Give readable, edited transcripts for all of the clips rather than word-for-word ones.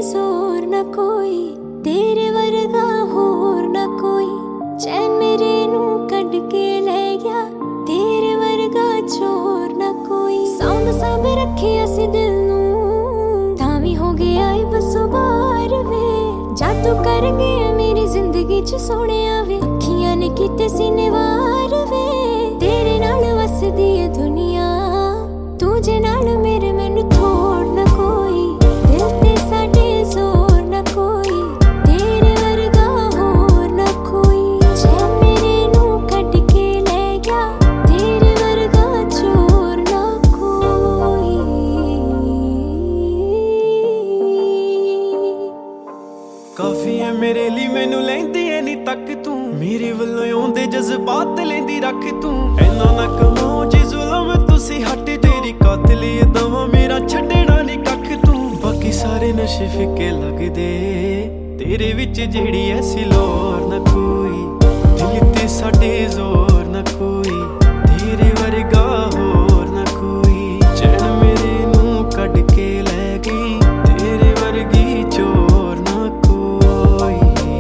जोर न कोई, तेरे वर्गा होर न कोई। चैन मेरे नू कढ के ले गया, तेरे वर्गा चोर न कोई। साम साम रखिया सी दिल नू, तावी हो गया है बसो बार वे। जादू कर गया मेरी जिंदगी च सोहणिया वे, अखियां ने कीते सीने वार वे। तेरे नाल वसदी है दुनिया, तू जे नाल मेरे मैनू थोड़ न कोई। दिल ते साडे जोर न कोई, तेरे वर्गा होर न कोई। चैन मेरे नू कढ के ले गया, तेरे वर्गा चोर न कोई। काफी है मेरे लिए मैनू लैंदी है नी तक तू, मेरे वल्लों आउंदे जज्बात लैंदी रख तू। ऐना ना कमाओ जी जुल्म तुसी हट, तेरी कातली दवा मेरा छड्डना नी कख तू। बाकी सारे नशे फिक्के लगदे, तेरे विच जेहड़ी ऐसी लोर न कोई। दिल ते साडे जोर न कोई, तेरे वर्गा होर न कोई। चैन मेरे नू कढ के ले गई, तेरे वर्गी चोर न कोई।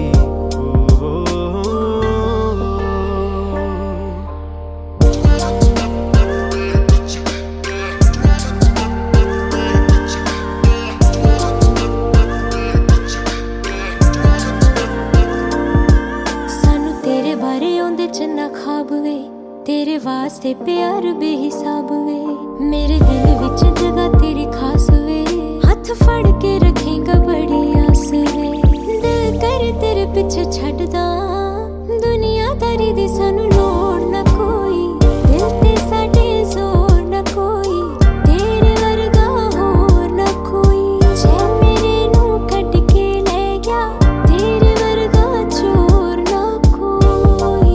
सानू तेरे बारे आउंदे चन्ना खाब वे, तेरे वास्ते प्यार बेहिसाब वे। मेरे दिल विच जगह तेरी खास वे, हाथ फड़ के रखेगा बड़ी आस वे। दिल करे तेरे पिछे छड्डदा, दुनियादारी दी सानू लोड़ न कोई। दिल ते साडे जोर न कोई, तेरे वर्गा होर न कोई। चैन मेरे नू कढ के ले गया, तेरे वर्गा चोर न कोई।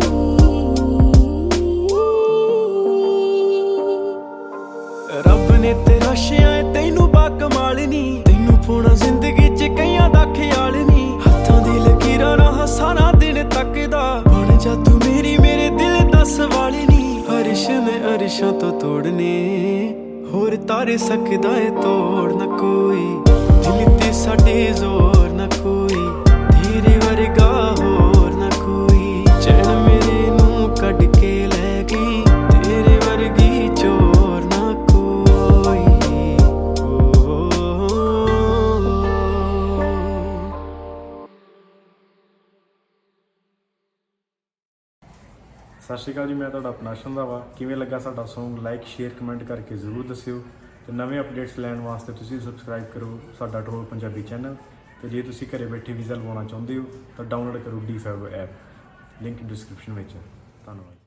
रब ने तेरा शिया तैनू बाकमाल नी, तैनू पाउणा जिंदगी च कईयां दा ख्याल नी। हत्थां दी लकीरां राह सारा दिन तकदा, बन जा तू मेरी मेरे दिल दा सवाल नी। अरिश ने अरिशां तो तोड़ने, होर तारे सकदा है तोड़ न कोई। दिल ते साडे जोर न कोई, तेरे वर्गा होर न कोई। चैन मेरे नू कढ के ले गई, तेरे वर्गी चोर न कोई। ਸਤਿ ਸ਼੍ਰੀ ਅਕਾਲ ਜੀ, ਮੈਂ ਤੁਹਾਡਾ ਆਪਣਾ ਰੰਧਾਵਾ। ਕਿਵੇਂ ਲੱਗਾ ਸਾਡਾ ਸੌਂਗ? ਲਾਈਕ ਸ਼ੇਅਰ ਕਮੈਂਟ ਕਰਕੇ ਜ਼ਰੂਰ ਦੱਸਿਓ। ਤੇ ਨਵੇਂ ਅਪਡੇਟਸ ਲੈਣ ਵਾਸਤੇ ਤੁਸੀਂ ਸਬਸਕ੍ਰਾਈਬ ਕਰੋ ਸਾਡਾ ਢੋਲ ਪੰਜਾਬੀ ਚੈਨਲ। ਤੇ ਜੇ ਤੁਸੀਂ ਘਰੇ ਬੈਠੇ ਵੀਜ਼ਾ ਲਵਾਉਣਾ ਚਾਹੁੰਦੇ ਹੋ ਤਾਂ ਡਾਊਨਲੋਡ ਕਰੋ D5 ਐਪ, ਲਿੰਕ ਡਿਸਕ੍ਰਿਪਸ਼ਨ ਵਿੱਚ। ਧੰਨਵਾਦ।